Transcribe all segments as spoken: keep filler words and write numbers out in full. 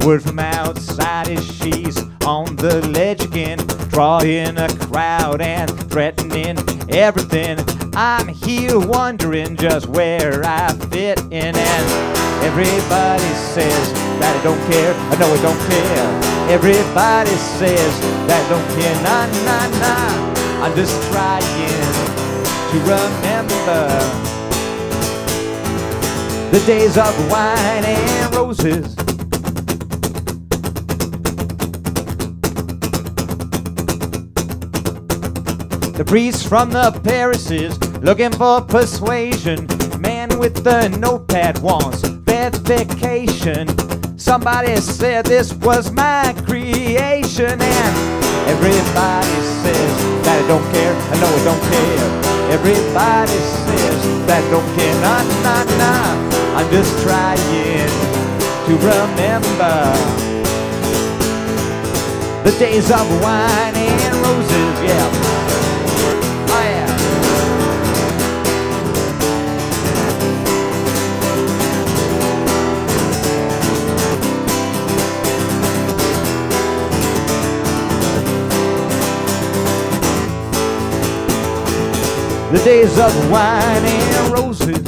Word from outside is she's on the ledge again, drawing a crowd and threatening everything. I'm here wondering just where I fit in, and everybody says that I don't care. I know I don't care. Everybody says that I don't care. Nah, nah, nah. I'm just trying to remember the days of wine and roses. The priest from the Pharisees looking for persuasion. Man with the notepad wants verification. Somebody said this was my creation, and everybody says that I don't care. I know I don't care. Everybody says that I don't care. Nah, nah, nah. I'm just trying to remember the days of wine and roses. Yeah. The days of wine and roses.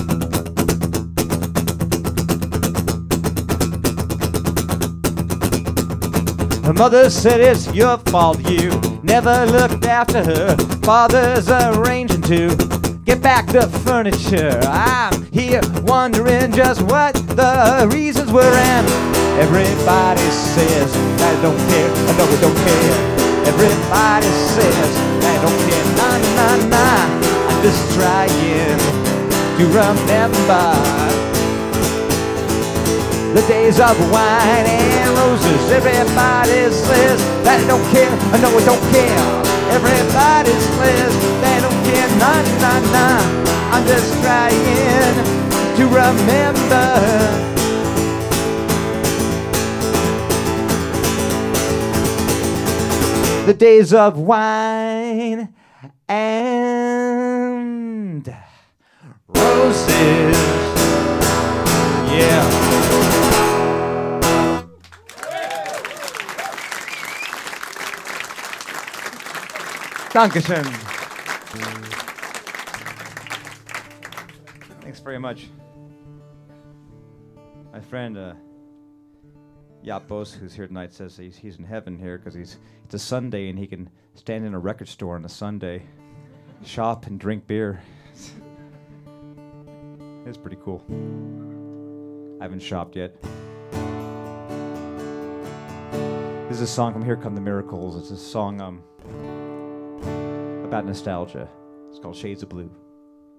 Her mother said it's your fault, you never looked after her. Father's arranging to get back the furniture. I'm here wondering just what the reasons were, and everybody says that I don't care. I know I don't care. Everybody says that I don't care. Nah, nah, nah. I'm just trying to remember the days of wine and roses. Everybody says that I don't care. I know I don't care. Everybody says that I don't care. Nah, nah, nah. I'm just trying to remember the days of wine and roses. Yeah. Dankeschön. Thanks very much. My friend, uh, Yapos, who's here tonight, says he's, he's in heaven here because he's it's a Sunday and he can stand in a record store on a Sunday, shop and drink beer. It's pretty cool. I haven't shopped yet. This is a song from Here Come the Miracles. It's a song um, about nostalgia. It's called Shades of Blue.